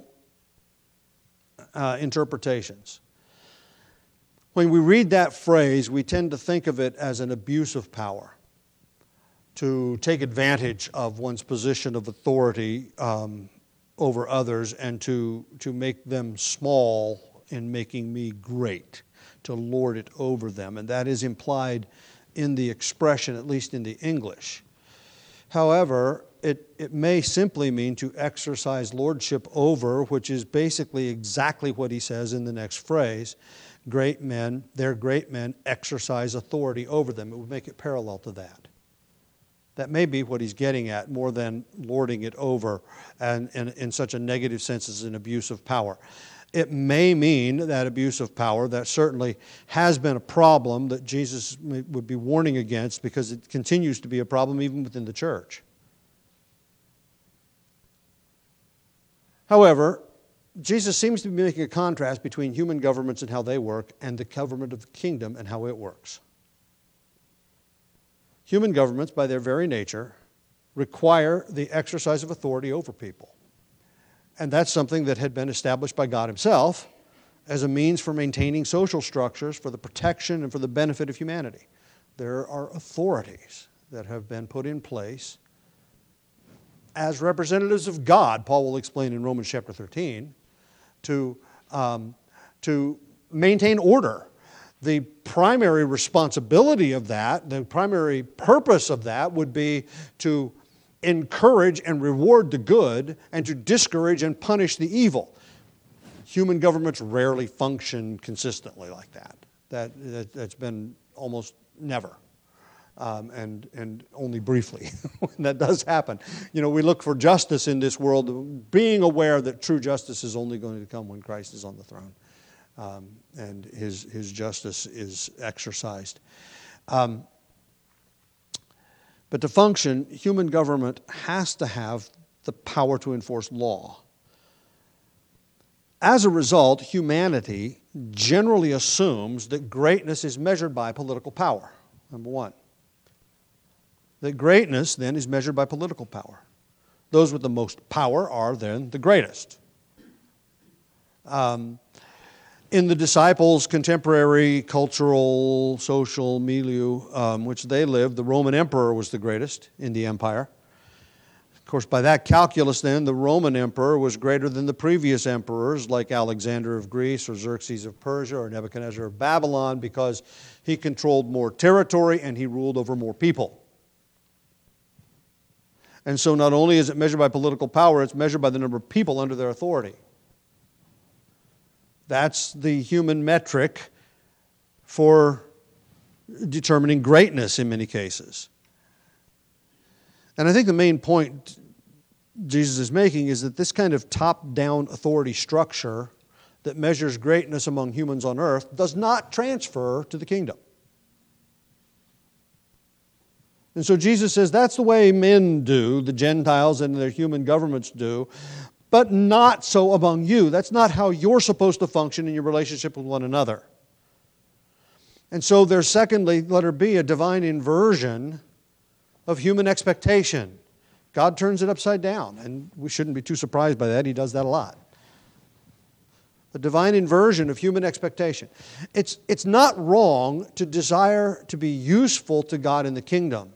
interpretations. When we read that phrase, we tend to think of it as an abuse of power, to take advantage of one's position of authority over others and to make them small in making me great, to lord it over them. And that is implied in the expression, at least in the English. However, it may simply mean to exercise lordship over, which is basically exactly what he says in the next phrase. Great men, their great men exercise authority over them. It would make it parallel to that. That may be what he's getting at, more than lording it over, and in such a negative sense as an abuse of power. It may mean that abuse of power, that certainly has been a problem that Jesus would be warning against, because it continues to be a problem even within the church. However, Jesus seems to be making a contrast between human governments and how they work and the government of the kingdom and how it works. Human governments, by their very nature, require the exercise of authority over people. And that's something that had been established by God Himself as a means for maintaining social structures for the protection and for the benefit of humanity. There are authorities that have been put in place as representatives of God, Paul will explain in Romans chapter 13, to maintain order. The primary responsibility of that, the primary purpose of that would be to encourage and reward the good and to discourage and punish the evil. Human governments rarely function consistently like that. That's been almost never. And only briefly when that does happen. You know, we look for justice in this world, being aware that true justice is only going to come when Christ is on the throne, and his justice is exercised. But to function, human government has to have the power to enforce law. As a result, humanity generally assumes that greatness is measured by political power, number one. That greatness, then, is measured by political power. Those with the most power are, then, the greatest. In the disciples' contemporary cultural, social milieu which they lived, the Roman emperor was the greatest in the empire. Of course, by that calculus, then, the Roman emperor was greater than the previous emperors, like Alexander of Greece or Xerxes of Persia or Nebuchadnezzar of Babylon, because he controlled more territory and he ruled over more people. And so not only is it measured by political power, it's measured by the number of people under their authority. That's the human metric for determining greatness in many cases. And I think the main point Jesus is making is that this kind of top-down authority structure that measures greatness among humans on earth does not transfer to the kingdom. And so Jesus says that's the way men do, the Gentiles and their human governments do, but not so among you. That's not how you're supposed to function in your relationship with one another. And so there's secondly, letter B, a divine inversion of human expectation. God turns it upside down, and we shouldn't be too surprised by that. He does that a lot. A divine inversion of human expectation. It's not wrong to desire to be useful to God in the kingdom.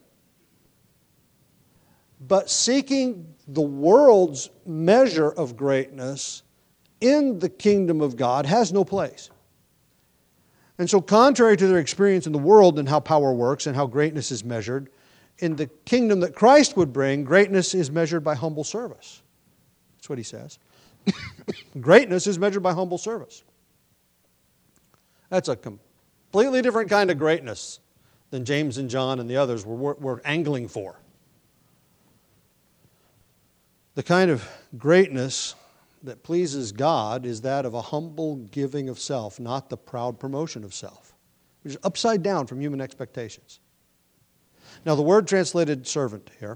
But seeking the world's measure of greatness in the kingdom of God has no place. And so contrary to their experience in the world and how power works and how greatness is measured, in the kingdom that Christ would bring, greatness is measured by humble service. That's what he says. Greatness is measured by humble service. That's a completely different kind of greatness than James and John and the others were angling for. The kind of greatness that pleases God is that of a humble giving of self, not the proud promotion of self, which is upside down from human expectations. Now, the word translated servant here,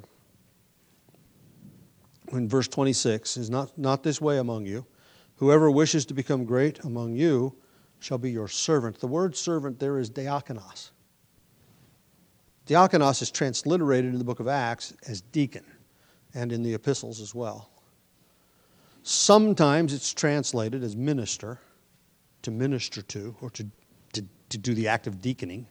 in verse 26, is not this way among you. Whoever wishes to become great among you shall be your servant. The word servant there is diakonos. Diakonos is transliterated in the book of Acts as deacon, and in the epistles as well. Sometimes it's translated as minister, to minister to, or to do the act of deaconing.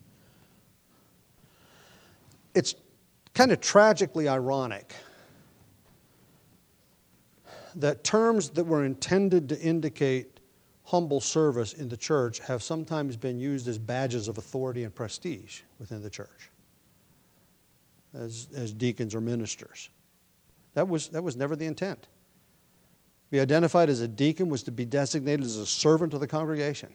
It's kind of tragically ironic that terms that were intended to indicate humble service in the church have sometimes been used as badges of authority and prestige within the church, as deacons or ministers. That was never the intent. To be identified as a deacon was to be designated as a servant of the congregation.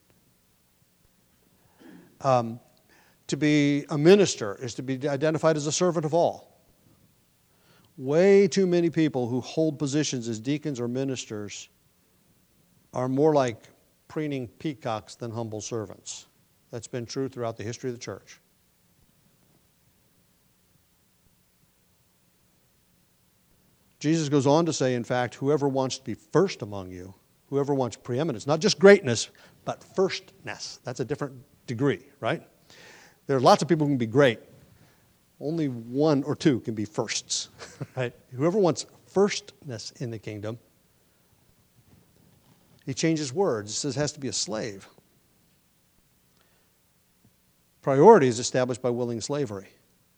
To be a minister is to be identified as a servant of all. Way too many people who hold positions as deacons or ministers are more like preening peacocks than humble servants. That's been true throughout the history of the church. Jesus goes on to say, in fact, whoever wants to be first among you, whoever wants preeminence, not just greatness, but firstness. That's a different degree, right? There are lots of people who can be great. Only one or two can be firsts, right? Whoever wants firstness in the kingdom, he changes words. He says it has to be a slave. Priority is established by willing slavery.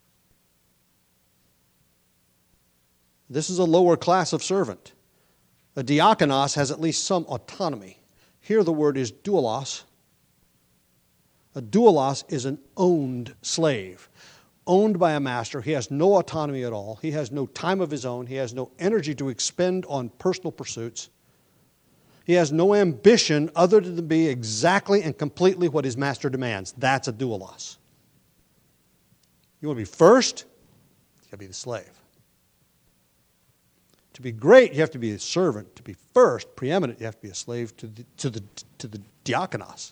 This is a lower class of servant. A diakonos has at least some autonomy. Here the word is doulos. A doulos is an owned slave. Owned by a master. He has no autonomy at all. He has no time of his own. He has no energy to expend on personal pursuits. He has no ambition other than to be exactly and completely what his master demands. That's a doulos. You want to be first? You got to be the slave. To be great, you have to be a servant. To be first, preeminent, you have to be a slave to the diakonos.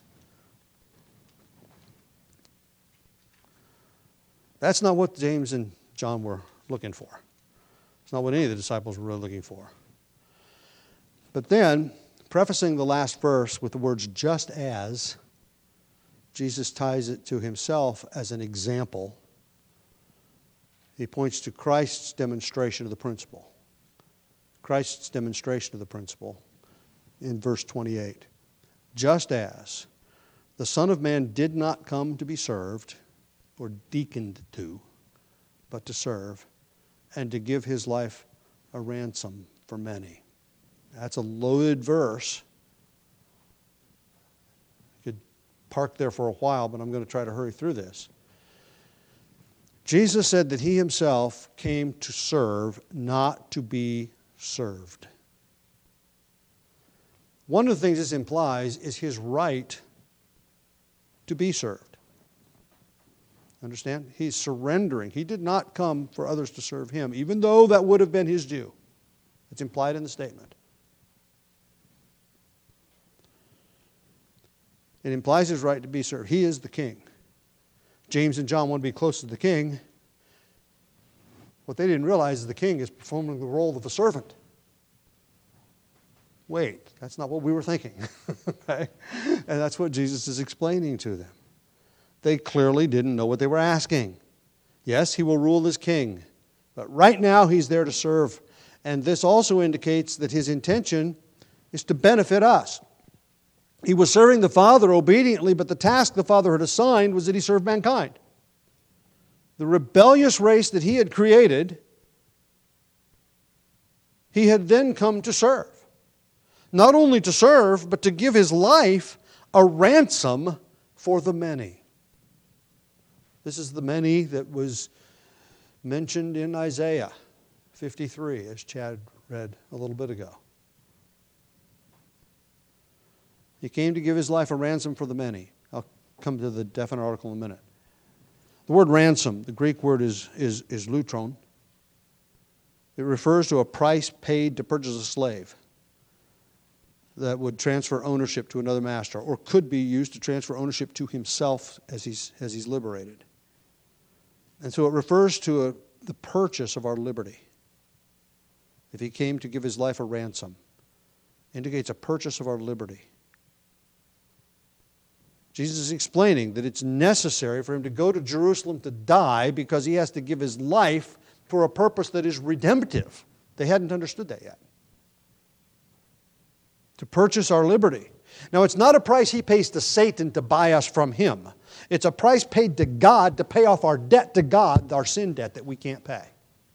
That's not what James and John were looking for. It's not what any of the disciples were really looking for. But then, prefacing the last verse with the words, just as, Jesus ties it to himself as an example. He points to Christ's demonstration of the principle. Christ's demonstration of the principle in verse 28. Just as the Son of Man did not come to be served, or deaconed to, but to serve, and to give his life a ransom for many. That's a loaded verse. You could park there for a while, but I'm going to try to hurry through this. Jesus said that he himself came to serve, not to be served. One of the things this implies is his right to be served. Understand? He's surrendering. He did not come for others to serve him, even though that would have been his due. It's implied in the statement. It implies his right to be served. He is the king. James and John want to be close to the king. What they didn't realize is the king is performing the role of a servant. Wait, that's not what we were thinking. Okay? And that's what Jesus is explaining to them. They clearly didn't know what they were asking. Yes, he will rule as king, but right now he's there to serve. And this also indicates that his intention is to benefit us. He was serving the Father obediently, but the task the Father had assigned was that he serve mankind. The rebellious race that he had created, he had then come to serve. Not only to serve, but to give his life a ransom for the many. This is the many that was mentioned in Isaiah 53, as Chad read a little bit ago. He came to give his life a ransom for the many. I'll come to the definite article in a minute. The word ransom, the Greek word is lutron. It refers to a price paid to purchase a slave. that would transfer ownership to another master, or could be used to transfer ownership to himself as he's liberated. And so it refers to the purchase of our liberty. If he came to give his life a ransom, indicates a purchase of our liberty. Jesus is explaining that it's necessary for him to go to Jerusalem to die because he has to give his life for a purpose that is redemptive. They hadn't understood that yet. To purchase our liberty. Now, it's not a price he pays to Satan to buy us from him. It's a price paid to God to pay off our debt to God, our sin debt that we can't pay.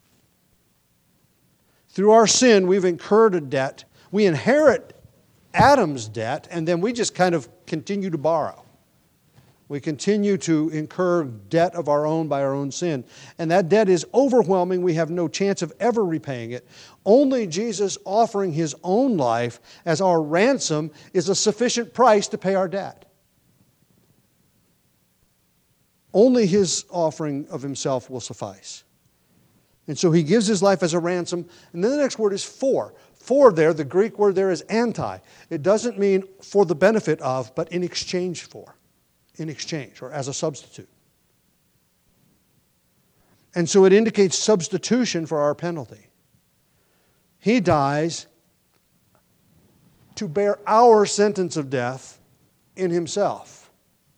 Through our sin, we've incurred a debt. We inherit Adam's debt, and then we just kind of continue to borrow. We continue to incur debt of our own by our own sin. And that debt is overwhelming. We have no chance of ever repaying it. Only Jesus offering his own life as our ransom is a sufficient price to pay our debt. Only his offering of himself will suffice. And so he gives his life as a ransom. And then the next word is for. For there, the Greek word there is anti. It doesn't mean for the benefit of, but in exchange for. In exchange, or as a substitute. And so it indicates substitution for our penalty. He dies to bear our sentence of death in himself.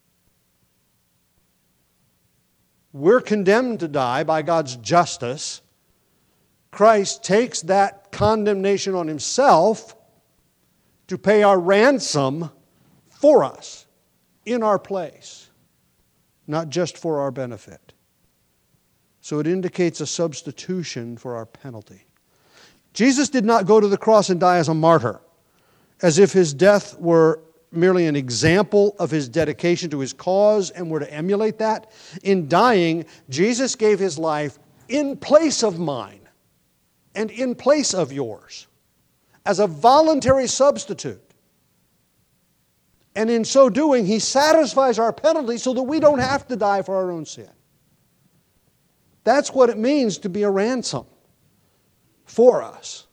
We're condemned to die by God's justice. Christ takes that condemnation on himself to pay our ransom for us, in our place, not just for our benefit. So it indicates a substitution for our penalty. Jesus did not go to the cross and die as a martyr, as if his death were merely an example of his dedication to his cause and were to emulate that. In dying, Jesus gave his life in place of mine and in place of yours, as a voluntary substitute. And in so doing, he satisfies our penalty so that we don't have to die for our own sin. That's what it means to be a ransom for us.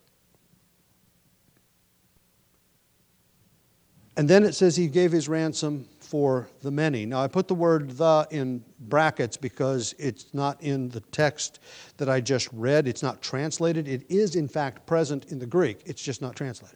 And then it says he gave his ransom for the many. Now I put the word "the" in brackets because it's not in the text that I just read. It's not translated. It is in fact present in the Greek. It's just not translated.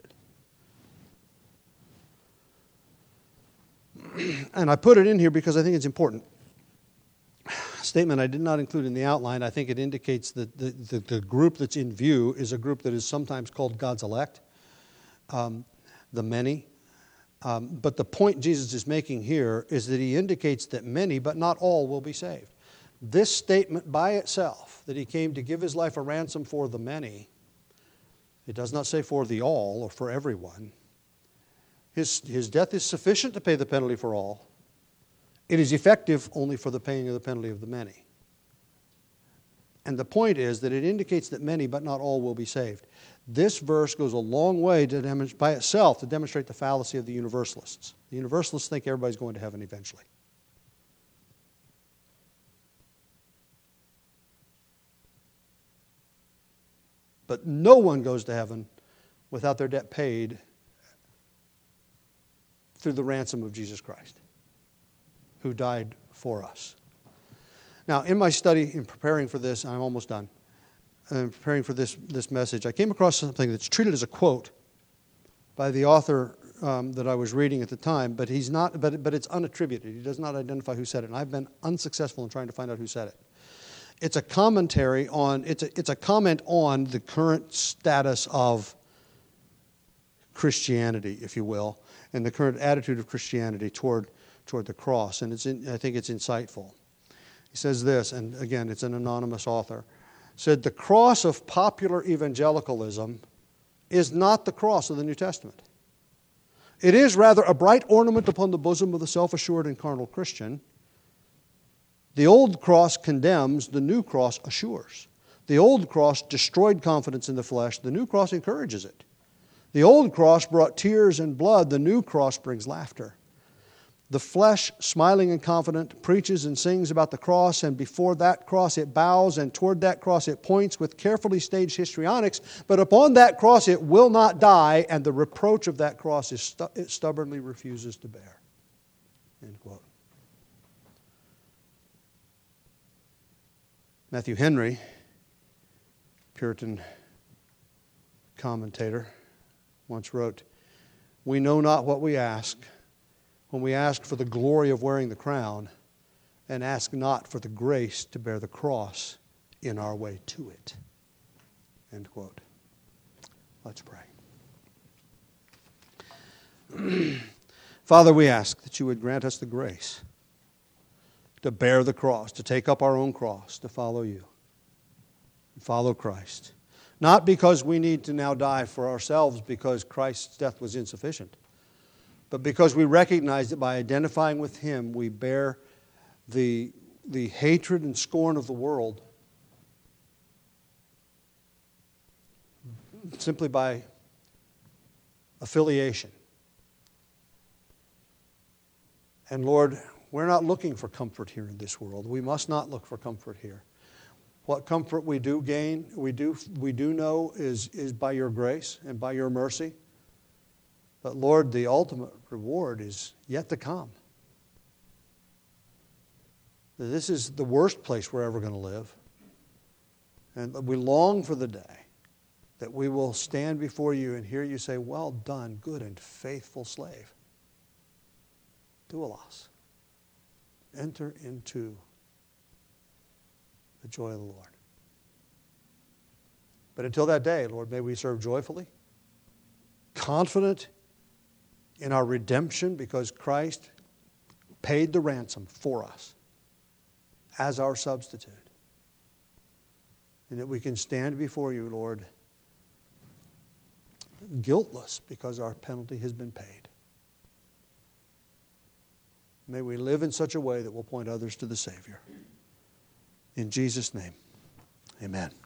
And I put it in here because I think it's important. A statement I did not include in the outline. I think it indicates that the group that's in view is a group that is sometimes called God's elect, the many. But the point Jesus is making here is that he indicates that many, but not all, will be saved. This statement by itself, that he came to give his life a ransom for the many, it does not say for the all or for everyone. His death is sufficient to pay the penalty for all. It is effective only for the paying of the penalty of the many. And the point is that it indicates that many, but not all, will be saved. This verse goes a long way by itself to demonstrate the fallacy of the universalists. The universalists think everybody's going to heaven eventually. But no one goes to heaven without their debt paid through the ransom of Jesus Christ, who died for us. Now, in my study, in preparing for this, I'm almost done, preparing for this message, I came across something that's treated as a quote by the author that I was reading at the time, but he's not. But it's unattributed. He does not identify who said it, and I've been unsuccessful in trying to find out who said it. It's a commentary on. It's a comment on the current status of Christianity, if you will, and the current attitude of Christianity toward the cross, and I think it's insightful. He says this, and again, it's an anonymous author, said, "The cross of popular evangelicalism is not the cross of the New Testament. It is rather a bright ornament upon the bosom of the self-assured and carnal Christian. The old cross condemns, the new cross assures. The old cross destroyed confidence in the flesh, the new cross encourages it. The old cross brought tears and blood, the new cross brings laughter. The flesh, smiling and confident, preaches and sings about the cross, and before that cross it bows, and toward that cross it points with carefully staged histrionics, but upon that cross it will not die, and the reproach of that cross it stubbornly refuses to bear. End quote. Matthew Henry, Puritan commentator, once wrote, "We know not what we ask when we ask for the glory of wearing the crown and ask not for the grace to bear the cross in our way to it." End quote. Let's pray. Father, we ask that you would grant us the grace to bear the cross, to take up our own cross, to follow you, follow Christ. Not because we need to now die for ourselves because Christ's death was insufficient, but because we recognize that by identifying with Him, we bear the hatred and scorn of the world simply by affiliation. And Lord, we're not looking for comfort here in this world. We must not look for comfort here. What comfort we do gain, we do know is by your grace and by your mercy. But Lord, the ultimate reward is yet to come. This is the worst place we're ever going to live. And we long for the day that we will stand before you and hear you say, "Well done, good and faithful slave. Doulos. Enter into the joy of the Lord." But until that day, Lord, may we serve joyfully, confident in our redemption because Christ paid the ransom for us as our substitute. And that we can stand before you, Lord, guiltless because our penalty has been paid. May we live in such a way that will point others to the Savior. In Jesus' name, amen.